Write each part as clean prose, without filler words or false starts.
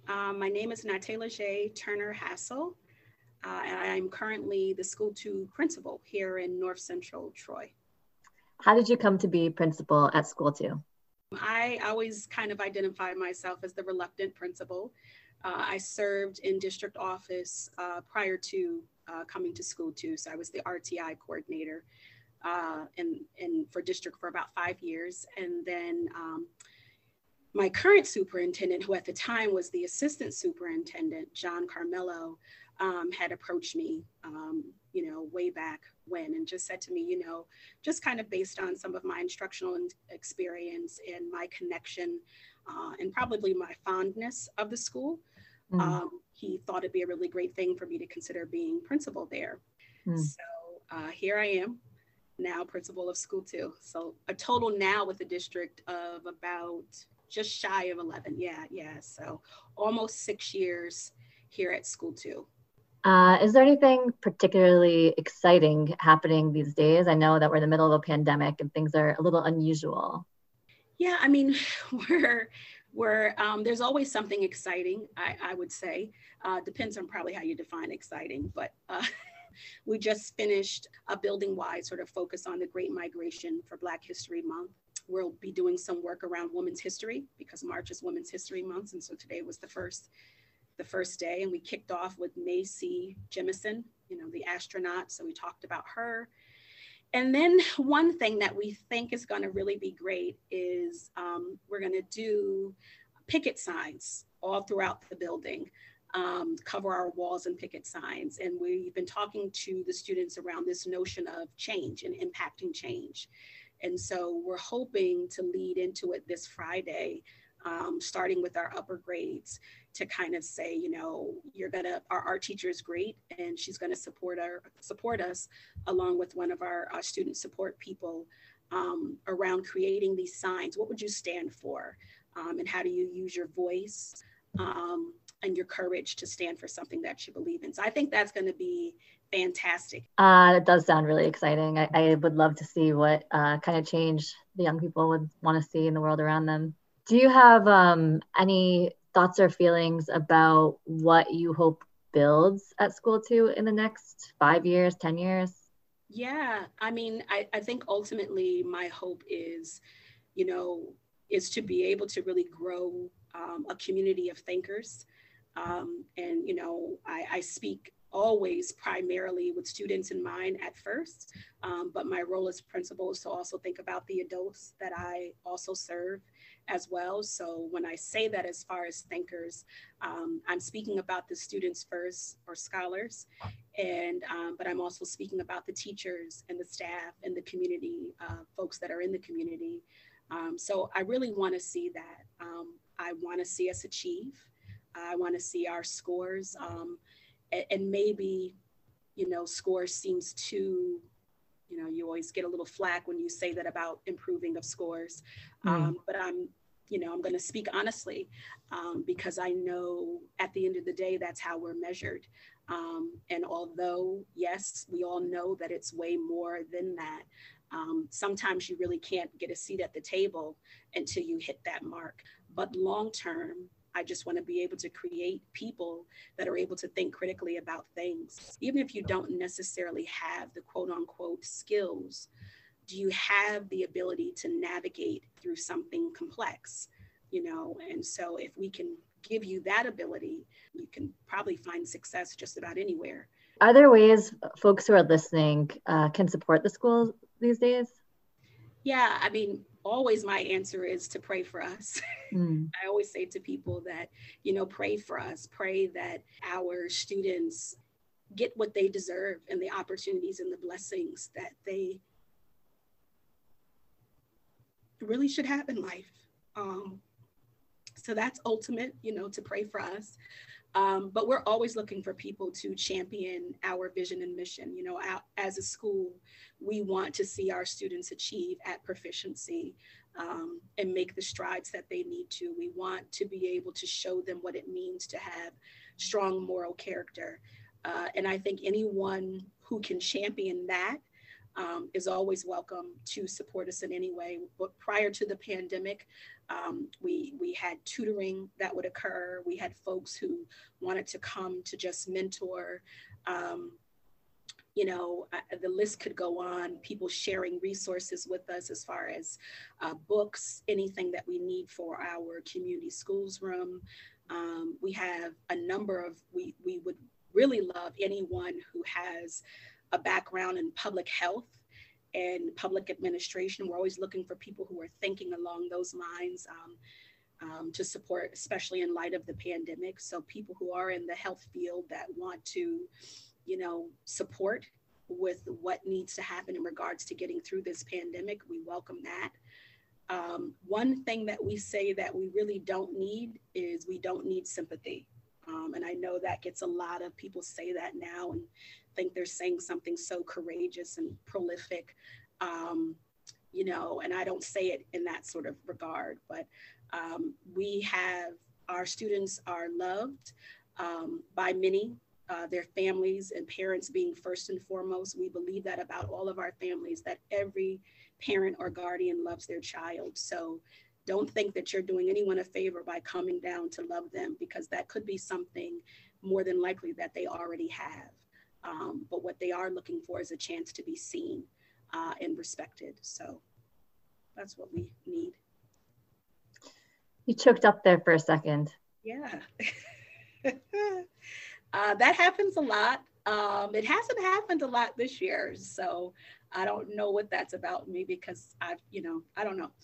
My name is Natayla J. Turner Hassel, and I'm currently the School 2 principal here in North Central Troy. How did you come to be principal at School 2? I always kind of identify myself as the reluctant principal. I served in district office prior to coming to School 2, so I was the RTI coordinator and for district for about 5 years, and then my current superintendent, who at the time was the assistant superintendent, John Carmelo, had approached me, way back when, and just said to me, just kind of based on some of my instructional experience and my connection and probably my fondness of the school, he thought it'd be a really great thing for me to consider being principal there. So here I am now, principal of School 2. So a total now with the district of about just shy of 11. Yeah. So almost 6 years here at School 2. Is there anything particularly exciting happening these days? I know that we're in the middle of a pandemic and things are a little unusual. Yeah, I mean, we're there's always something exciting, I would say. Depends on probably how you define exciting, but we just finished a building-wide sort of focus on the Great Migration for Black History Month. We'll be doing some work around women's history because March is Women's History Month, and so today was the first day, and we kicked off with Macy Jemison, the astronaut. So we talked about her. And then one thing that we think is going to really be great is we're going to do picket signs all throughout the building, cover our walls and picket signs. And we've been talking to the students around this notion of change and impacting change. And so we're hoping to lead into it this Friday, starting with our upper grades, to kind of say, our art teacher is great, and she's going to support us along with one of our student support people around creating these signs. What would you stand for? And how do you use your voice and your courage to stand for something that you believe in? So I think that's going to be fantastic. It does sound really exciting. I would love to see what kind of change the young people would want to see in the world around them. Do you have any thoughts or feelings about what you hope builds at School 2 in the next 5 years, 10 years? Yeah, I mean, I think ultimately my hope is to be able to really grow a community of thinkers. I speak always primarily with students in mind at first, but my role as principal is to also think about the adults that I also serve as well. So when I say that as far as thinkers, I'm speaking about the students first, or scholars, but I'm also speaking about the teachers and the staff and the community, folks that are in the community. So I really want to see that. I want to see us achieve. I want to see our scores, and maybe, scores seems too, you always get a little flack when you say that about improving of scores. But I'm going to speak honestly, because I know at the end of the day, that's how we're measured. And although, yes, we all know that it's way more than that, sometimes you really can't get a seat at the table until you hit that mark. But long term, I just want to be able to create people that are able to think critically about things. Even if you don't necessarily have the quote unquote skills, do you have the ability to navigate through something complex? And so if we can give you that ability, you can probably find success just about anywhere. Are there ways folks who are listening can support the school these days? Yeah, I mean, always my answer is to pray for us. I always say to people that, pray for us, pray that our students get what they deserve and the opportunities and the blessings that they really should have in life. So that's ultimate, to pray for us. But we're always looking for people to champion our vision and mission. As a school, we want to see our students achieve at proficiency and make the strides that they need to. We want to be able to show them what it means to have strong moral character. And I think anyone who can champion that is always welcome to support us in any way. But prior to the pandemic, we had tutoring that would occur. We had folks who wanted to come to just mentor. The list could go on, people sharing resources with us as far as books, anything that we need for our community schools room. We have a number of, we would really love anyone who has a background in public health and public administration. We're always looking for people who are thinking along those lines to support, especially in light of the pandemic. So people who are in the health field that want to, support with what needs to happen in regards to getting through this pandemic, we welcome that. One thing that we say that we really don't need is we don't need sympathy. And I know that gets a lot of people say that now and think they're saying something so courageous and prolific, and I don't say it in that sort of regard, but our students are loved by many, their families and parents being first and foremost. We believe that about all of our families, that every parent or guardian loves their child. So don't think that you're doing anyone a favor by coming down to love them, because that could be something more than likely that they already have. But what they are looking for is a chance to be seen and respected. So that's what we need. You choked up there for a second. Yeah. That happens a lot. It hasn't happened a lot this year. So I don't know what that's about, maybe because I don't know.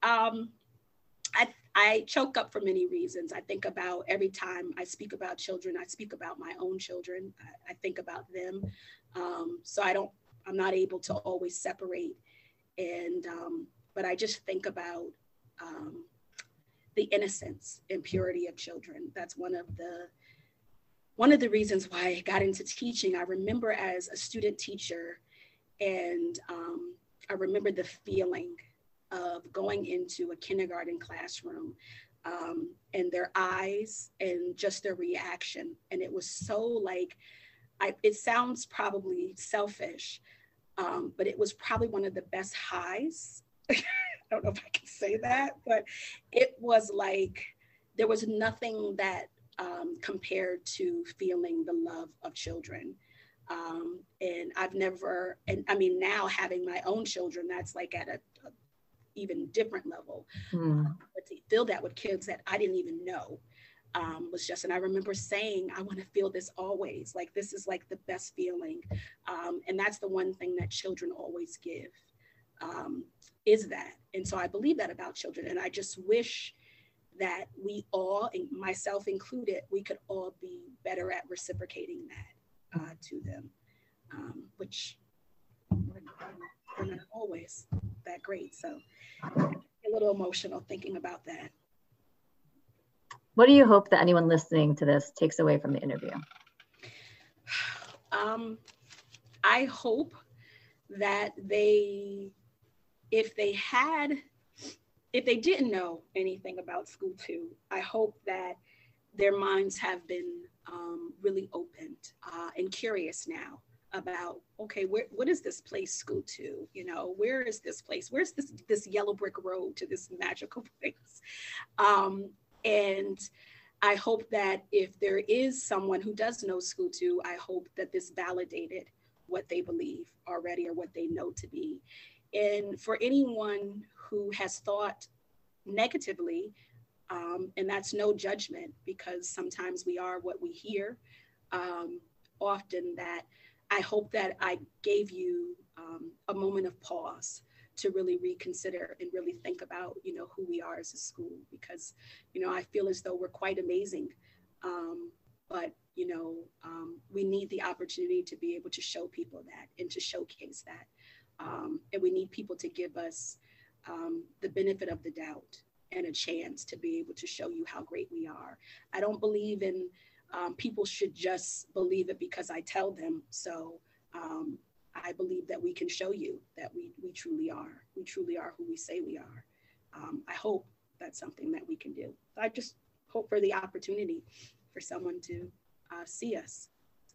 I choke up for many reasons. I think about every time I speak about children, I speak about my own children. I think about them. So I'm not able to always separate. And, but I just think about the innocence and purity of children. That's one of the reasons why I got into teaching. I remember as a student teacher, and I remember the feeling of going into a kindergarten classroom and their eyes and just their reaction. And it was so it sounds probably selfish, but it was probably one of the best highs. I don't know if I can say that, but it was like, there was nothing that compared to feeling the love of children. And now having my own children, that's like at a even different level. But to feel that with kids that I didn't even know was just, and I remember saying, I want to feel this always. Like, this is like the best feeling. And that's the one thing that children always give, is that. And so I believe that about children. And I just wish that we all, myself included, we could all be better at reciprocating that to them, which we're not always that great. So a little emotional thinking about that. What do you hope that anyone listening to this takes away from the interview? I hope that if they didn't know anything about School 2, I hope that their minds have been really opened and curious now about, okay, what is this place, School 2? Where is this place? Where's this yellow brick road to this magical place? And I hope that if there is someone who does know School 2, I hope that this validated what they believe already or what they know to be. And for anyone who has thought negatively, and that's no judgment, because sometimes we are what we hear, often, that I hope that I gave you a moment of pause to really reconsider and really think about, who we are as a school, because, I feel as though we're quite amazing. But, we need the opportunity to be able to show people that and to showcase that. And we need people to give us the benefit of the doubt and a chance to be able to show you how great we are. I don't believe in people should just believe it because I tell them so. I believe that we can show you that we truly are. We truly are who we say we are. I hope that's something that we can do. I just hope for the opportunity for someone to see us